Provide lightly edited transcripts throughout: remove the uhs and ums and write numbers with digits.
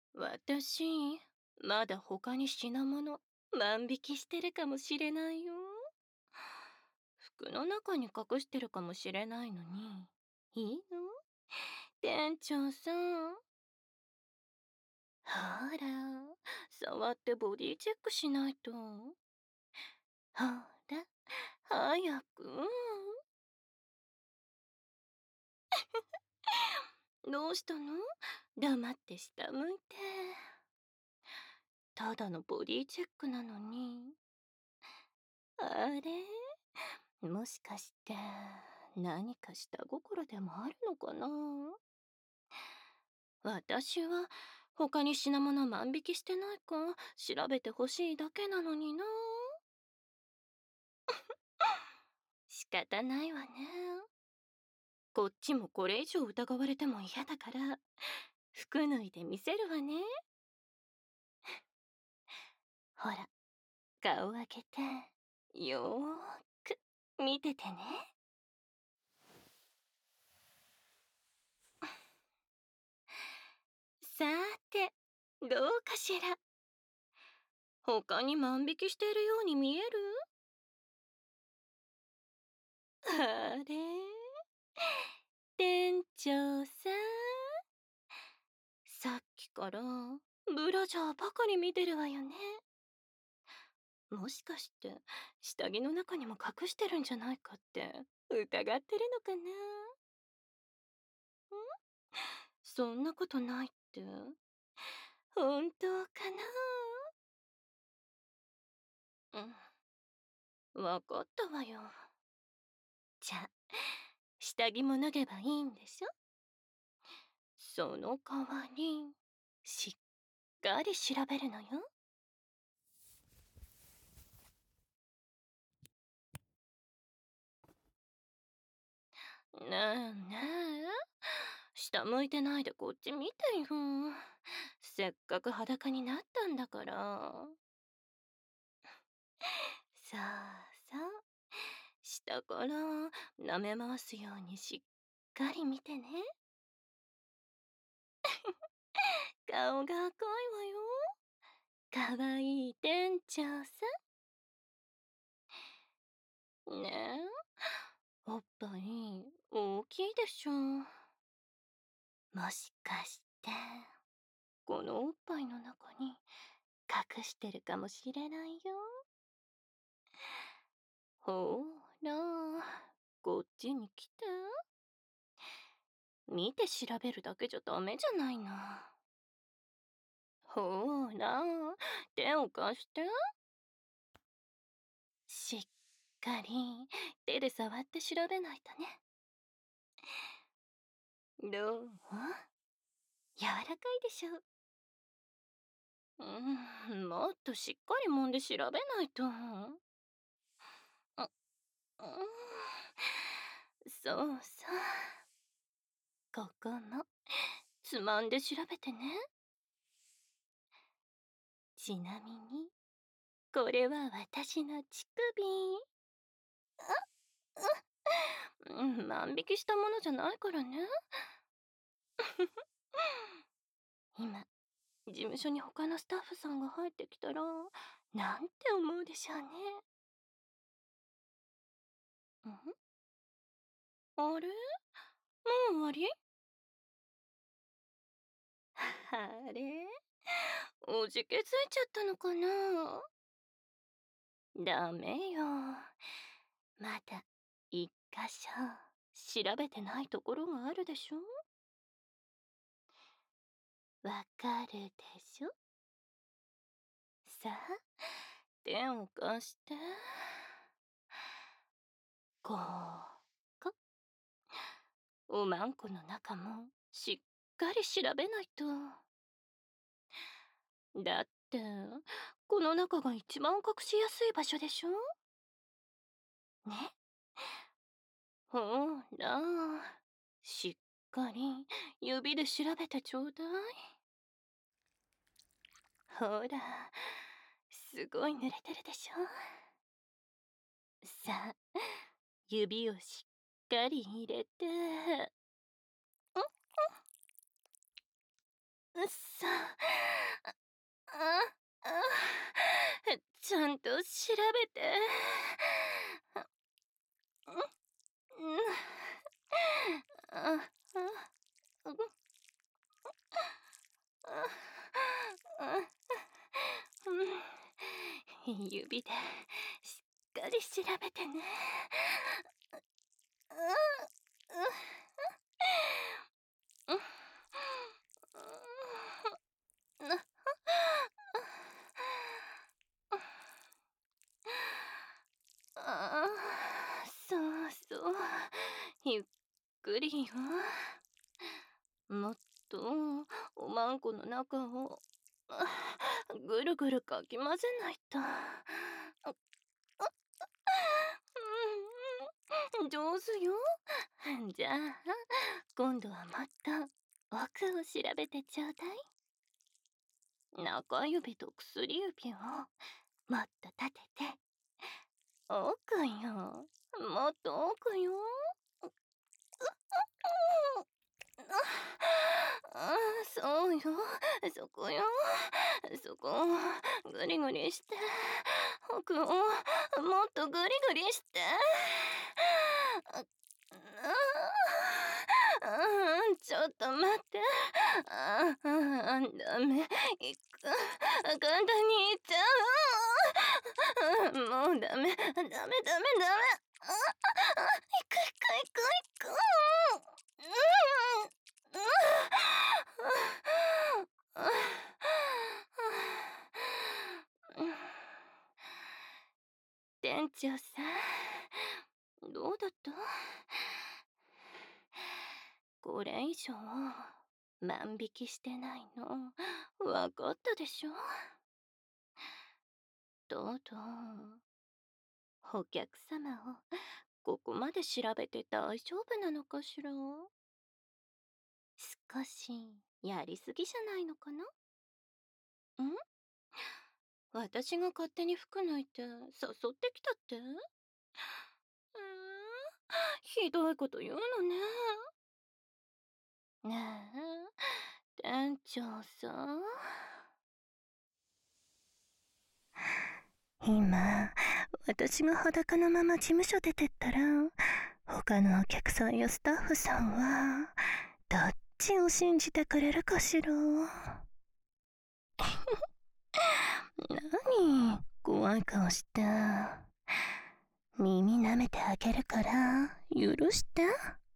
私、まだ他に品物万引きしてるかもしれないよ。服の中に隠してるかもしれないのに、いいの？店長さん。ほら、触ってボディチェックしないと。ほら、早く。どうしたの？黙って下向いて。ただのボディチェックなのに。あれ、もしかして何か下心でもあるのかな？私は他に品物万引きしてないか調べてほしいだけなのにな。仕方ないわね。こっちもこれ以上疑われても嫌だから服脱いで見せるわね。ほら、顔開けてよーく見ててね。さーて、どうかしら。他に万引きしているように見える？あれ、店長さん。さっきからブラジャーばかり見てるわよね。もしかして下着の中にも隠してるんじゃないかって疑ってるのかな？そんなことないって本当かな？わかったわよ。じゃあ下着も脱げばいいんでしょ？その代わりしっかり調べるのよ。ねえねえ、下向いてないでこっち見てよ。せっかく裸になったんだから。さあさあ、下から舐め回すようにしっかり見てね。顔が赤いわよ。かわいい店長さん。ねえ、おっぱい大きいでしょ。もしかしてこのおっぱいの中に隠してるかもしれないよ。ほら、こっちに来て。見て調べるだけじゃダメじゃないの。ほら、手を貸して。しっかり手で触って調べないとね。どう？柔らかいでしょ。もっとしっかり揉んで調べないと。そうそう。ここもつまんで調べてね。ちなみにこれは私の乳首。万引きしたものじゃないからね。今事務所に他のスタッフさんが入ってきたらなんて思うでしょうね。あれ、もう終わり？あれ、おじけづいちゃったのかな？ダメよ。まだ一箇所調べてないところがあるでしょ？わかるでしょ？さあ、手を貸して。こうか。おまんこの中もしっかり調べないと。だってこの中が一番隠しやすい場所でしょ？ね。ほら、しっかり指で調べてちょうだい。ほら、すごい濡れてるでしょ？さあ、指をしっかり入れて。さあ、 ちゃんと調べて。指でしっかり調べてね。そうそう、ゆっくりよ。もっとおまんこの中をぐるぐるかき混ぜないと。上手よ。じゃあ今度はもっと奥を調べてちょうだい。中指と薬指をもっと立てて。奥よ、もっと奥よ。そうよ、そこよ、そこをグリグリして。奥をもっとグリグリして。ちょっと待って。ダメ、いく。簡単にいっちゃう。もうダメ、ダメ、ダメ、ダメ。いく。店長さん、どうだった？これ以上万引きしてないのわかったでしょ？どうぞ。お客様をここまで調べて大丈夫なのかしら？少しやりすぎじゃないのかな？私が勝手に服脱いで誘ってきたって？ひどいこと言うのね。ねえ、店長さん。今、私が裸のまま事務所出てったら、他のお客さんやスタッフさんは、どっちを信じてくれるかしら？何、怖い顔して。耳舐めてあげるから許して。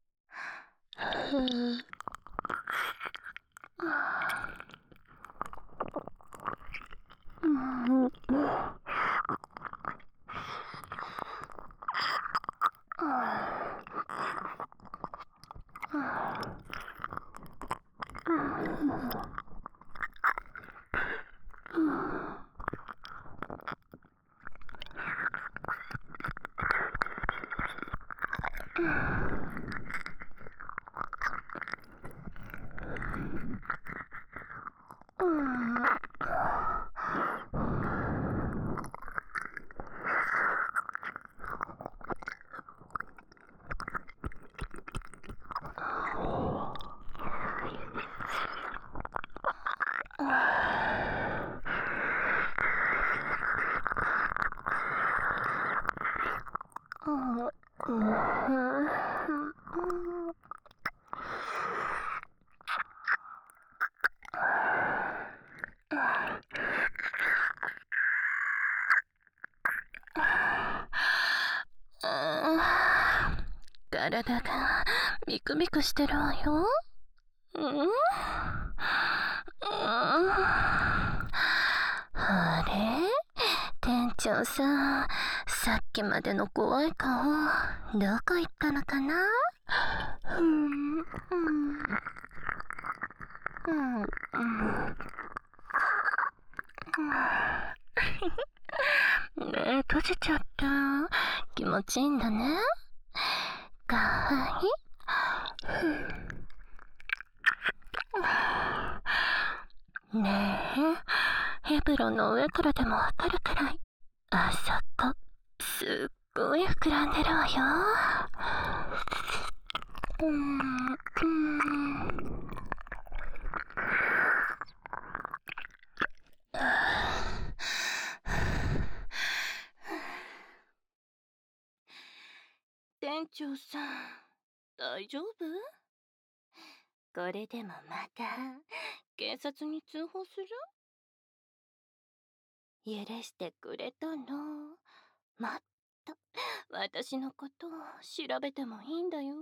体がビクビクしてるわよ。あれ？店長さん、さっきまでの怖い顔、どこ行ったのかな？目閉じちゃった。気持ちいいんだね。かわいい。ねえ、エプロンの上からでもわかるくらい、あそこ、すっごい膨らんでるわよ。 長さん、大丈夫？これでもまた警察に通報する？許してくれたの？もっと私のことを調べてもいいんだよ。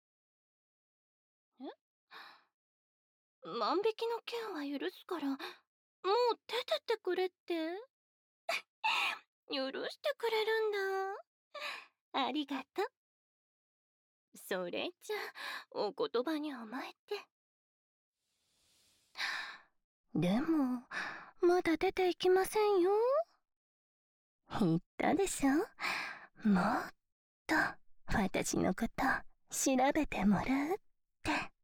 え？万引きの件は許すから、もう出てってくれって。許してくれるんだ。ありがとう。それじゃお言葉に甘えて。でもまだ出ていきませんよ。言ったでしょ、もっと私のこと調べてもらうって。